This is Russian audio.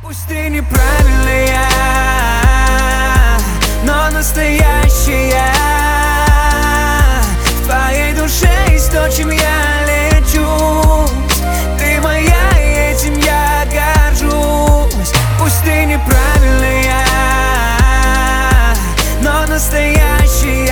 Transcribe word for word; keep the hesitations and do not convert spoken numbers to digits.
Пусть ты неправильная, но настоящая. В твоей душе есть то, чем я лечусь. Ты моя, и этим я горжусь. Пусть ты неправильная, но настоящая.